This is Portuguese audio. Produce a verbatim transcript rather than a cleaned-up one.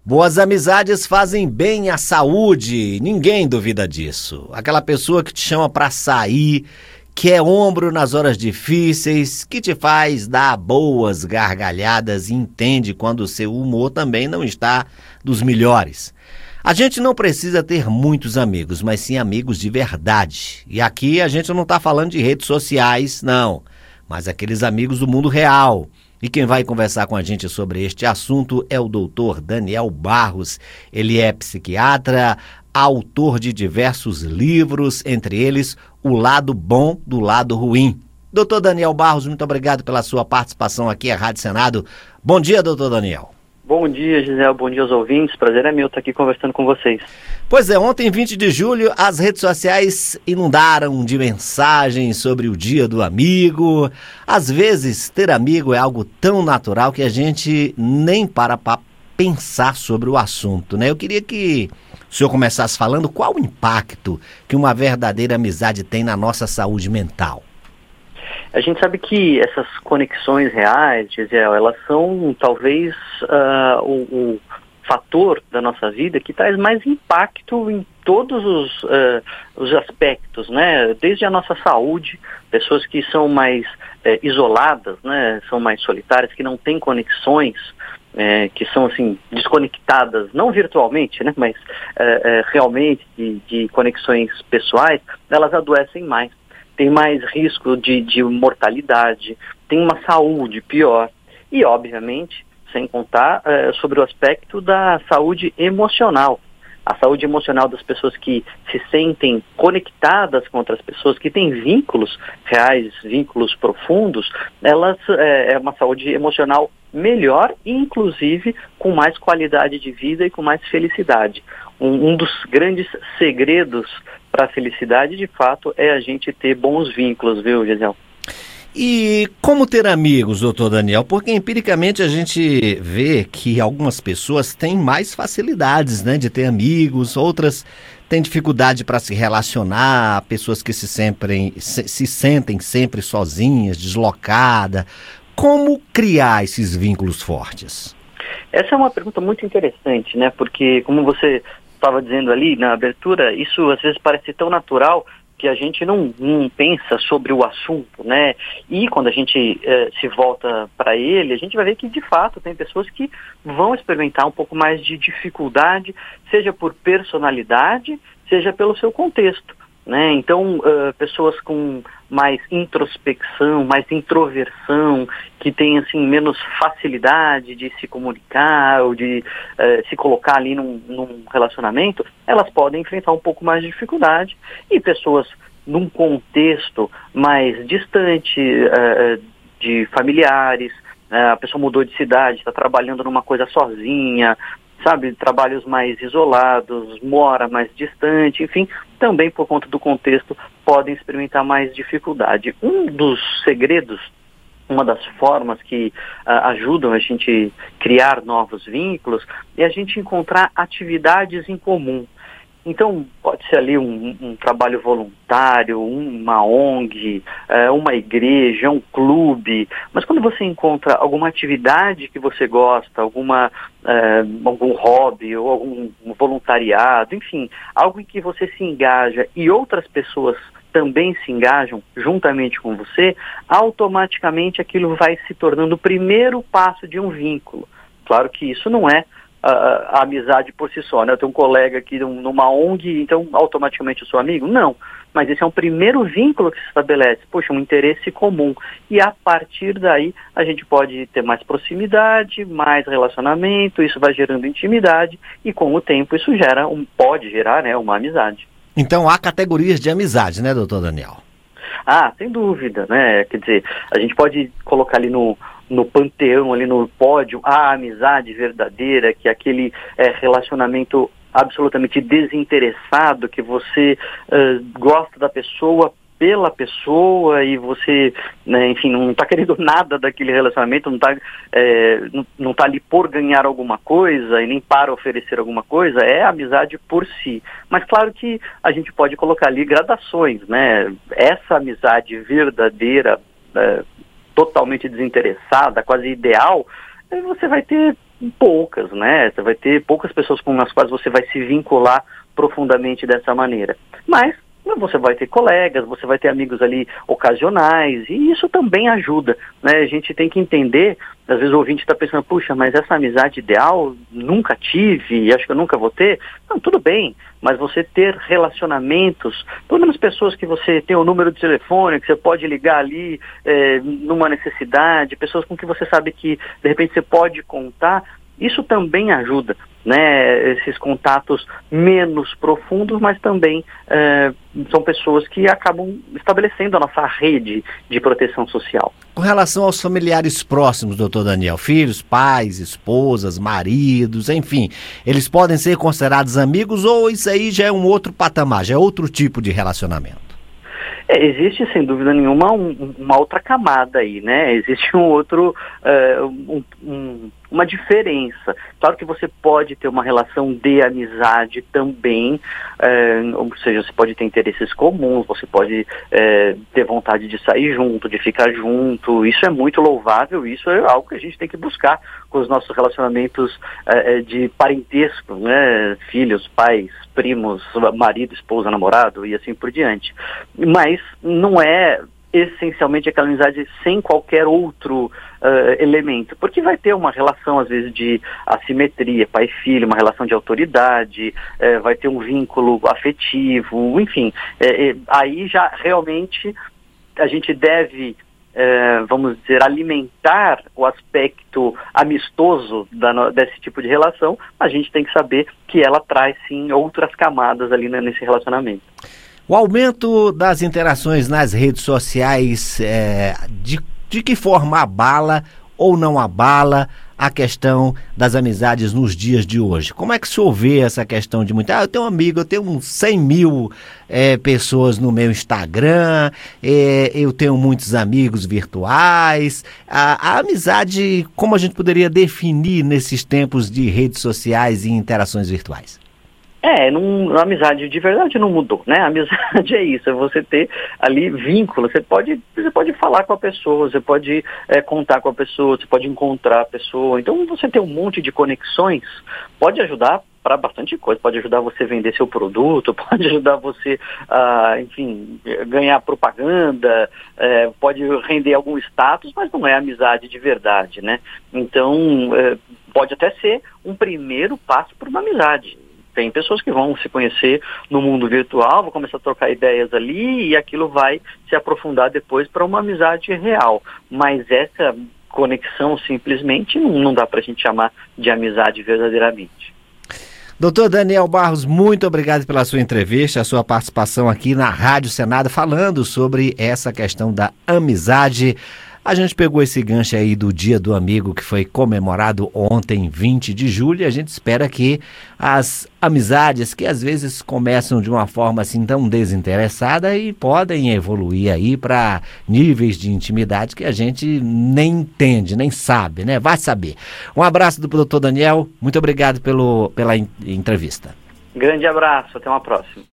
Boas amizades fazem bem à saúde, ninguém duvida disso. Aquela pessoa que te chama pra sair, que é ombro nas horas difíceis, que te faz dar boas gargalhadas e entende quando o seu humor também não está dos melhores. A gente não precisa ter muitos amigos, mas sim amigos de verdade. E aqui a gente não está falando de redes sociais, não, mas aqueles amigos do mundo real. E quem vai conversar com a gente sobre este assunto é o doutor Daniel Barros. Ele é psiquiatra, autor de diversos livros, entre eles O Lado Bom do Lado Ruim. doutor Daniel Barros, muito obrigado pela sua participação aqui à Rádio Senado. Bom dia, doutor Daniel. Bom dia, Gisele. Bom dia aos ouvintes. Prazer é meu estar aqui conversando com vocês. Pois é, ontem, vinte de julho, as redes sociais inundaram de mensagens sobre o Dia do Amigo. Às vezes, ter amigo é algo tão natural que a gente nem para para pensar sobre o assunto, né? Eu queria que o senhor começasse falando qual o impacto que uma verdadeira amizade tem na nossa saúde mental. A gente sabe que essas conexões reais, Gisele, elas são talvez uh, o, o fator da nossa vida que traz mais impacto em todos os, uh, os aspectos, né? Desde a nossa saúde, pessoas que são mais uh, isoladas, né? São mais solitárias, que não têm conexões, uh, que são assim desconectadas, não virtualmente, né? Mas uh, uh, realmente de, de conexões pessoais, elas adoecem mais. Tem mais risco de, de mortalidade, tem uma saúde pior e, obviamente, sem contar uh, sobre o aspecto da saúde emocional. A saúde emocional das pessoas que se sentem conectadas com outras pessoas, que têm vínculos reais, vínculos profundos, elas é, é uma saúde emocional melhor e, inclusive, com mais qualidade de vida e com mais felicidade. Um, um dos grandes segredos para a felicidade, de fato, é a gente ter bons vínculos, viu, Gisele? E como ter amigos, doutor Daniel? Porque empiricamente a gente vê que algumas pessoas têm mais facilidades, né, de ter amigos, outras têm dificuldade para se relacionar, pessoas que se, sempre, se, se sentem sempre sozinhas, deslocadas. Como criar esses vínculos fortes? Essa é uma pergunta muito interessante, né? Porque, como você estava dizendo ali na abertura, isso às vezes parece tão natural que a gente não, não pensa sobre o assunto, né? E quando a gente eh, se volta para ele, a gente vai ver que, de fato, tem pessoas que vão experimentar um pouco mais de dificuldade, seja por personalidade, seja pelo seu contexto, né? Então, uh, pessoas com mais introspecção, mais introversão, que têm, assim, menos facilidade de se comunicar ou de uh, se colocar ali num, num relacionamento, elas podem enfrentar um pouco mais de dificuldade. E pessoas num contexto mais distante uh, de familiares, uh, a pessoa mudou de cidade, está trabalhando numa coisa sozinha, sabe, trabalhos mais isolados, mora mais distante, enfim, também por conta do contexto podem experimentar mais dificuldade. Um dos segredos, uma das formas que uh, ajudam a gente criar novos vínculos é a gente encontrar atividades em comum. Então, pode ser ali um, um trabalho voluntário, uma O N G, é, uma igreja, um clube, mas quando você encontra alguma atividade que você gosta, alguma, é, algum hobby ou algum voluntariado, enfim, algo em que você se engaja e outras pessoas também se engajam juntamente com você, automaticamente aquilo vai se tornando o primeiro passo de um vínculo. Claro que isso não é A, a amizade por si só, né? Eu tenho um colega aqui numa O N G, então automaticamente eu sou amigo? Não, mas esse é um primeiro vínculo que se estabelece, poxa, um interesse comum, e a partir daí a gente pode ter mais proximidade, mais relacionamento, isso vai gerando intimidade e com o tempo isso gera, um, pode gerar, né, uma amizade. Então há categorias de amizade, né, doutor Daniel? Ah, sem dúvida, né? Quer dizer, a gente pode colocar ali no, no panteão, ali no pódio, a amizade verdadeira, que é aquele é, relacionamento absolutamente desinteressado, que você uh, gosta da pessoa pela pessoa e você, né, enfim, não está querendo nada daquele relacionamento, não está é, não, não tá ali por ganhar alguma coisa e nem para oferecer alguma coisa, é amizade por si. Mas claro que a gente pode colocar ali gradações, né? Essa amizade verdadeira, é, totalmente desinteressada, quase ideal, você vai ter poucas, né? Você vai ter poucas pessoas com as quais você vai se vincular profundamente dessa maneira. Mas você vai ter colegas, você vai ter amigos ali ocasionais, e isso também ajuda, né? A gente tem que entender, às vezes o ouvinte está pensando, puxa, mas essa amizade ideal nunca tive, acho que eu nunca vou ter. Não, tudo bem, mas você ter relacionamentos, pelo menos pessoas que você tem o número de telefone, que você pode ligar ali é, numa necessidade, pessoas com que você sabe que de repente você pode contar, isso também ajuda, né? Esses contatos menos profundos, mas também é, são pessoas que acabam estabelecendo a nossa rede de proteção social. Com relação aos familiares próximos, doutor Daniel, filhos, pais, esposas, maridos, enfim, eles podem ser considerados amigos ou isso aí já é um outro patamar, já é outro tipo de relacionamento? É, existe, sem dúvida nenhuma, um, uma outra camada aí, né? Existe um outro, uh, um, um, uma diferença. Claro que você pode ter uma relação de amizade também, uh, ou seja, você pode ter interesses comuns, você pode uh, ter vontade de sair junto, de ficar junto, isso é muito louvável, isso é algo que a gente tem que buscar com os nossos relacionamentos uh, de parentesco, né? Filhos, pais, primos, marido, esposa, namorado e assim por diante. Mas não é essencialmente aquela amizade sem qualquer outro uh, elemento, porque vai ter uma relação às vezes de assimetria, pai e filho, uma relação de autoridade, uh, vai ter um vínculo afetivo, enfim, uh, uh, aí já realmente a gente deve Uh, vamos dizer, alimentar o aspecto amistoso da, desse tipo de relação, a gente tem que saber que ela traz, sim, outras camadas ali, né, nesse relacionamento. O aumento das interações nas redes sociais, é, de, de que forma abala ou não abala a questão das amizades nos dias de hoje? Como é que o senhor vê essa questão de muito... Ah, eu tenho um amigo, eu tenho uns cem mil é, pessoas no meu Instagram, é, eu tenho muitos amigos virtuais. A, a amizade, como a gente poderia definir nesses tempos de redes sociais e interações virtuais? É, não, a amizade de verdade não mudou, né? A amizade é isso, é você ter ali vínculo, você pode, você pode falar com a pessoa, você pode é, contar com a pessoa, você pode encontrar a pessoa, então você ter um monte de conexões pode ajudar para bastante coisa, pode ajudar você a vender seu produto, pode ajudar você a, enfim, ganhar propaganda, é, pode render algum status, mas não é amizade de verdade, né? Então, é, pode até ser um primeiro passo para uma amizade. Tem pessoas que vão se conhecer no mundo virtual, vão começar a trocar ideias ali e aquilo vai se aprofundar depois para uma amizade real. Mas essa conexão simplesmente não, não dá para a gente chamar de amizade verdadeiramente. Doutor Daniel Barros, muito obrigado pela sua entrevista, a sua participação aqui na Rádio Senado, falando sobre essa questão da amizade. A gente pegou esse gancho aí do Dia do Amigo, que foi comemorado ontem, vinte de julho, e a gente espera que as amizades, que às vezes começam de uma forma assim tão desinteressada e podem evoluir aí para níveis de intimidade que a gente nem entende, nem sabe, né? Vai saber. Um abraço do doutor Daniel, muito obrigado pelo, pela entrevista. Grande abraço, até uma próxima.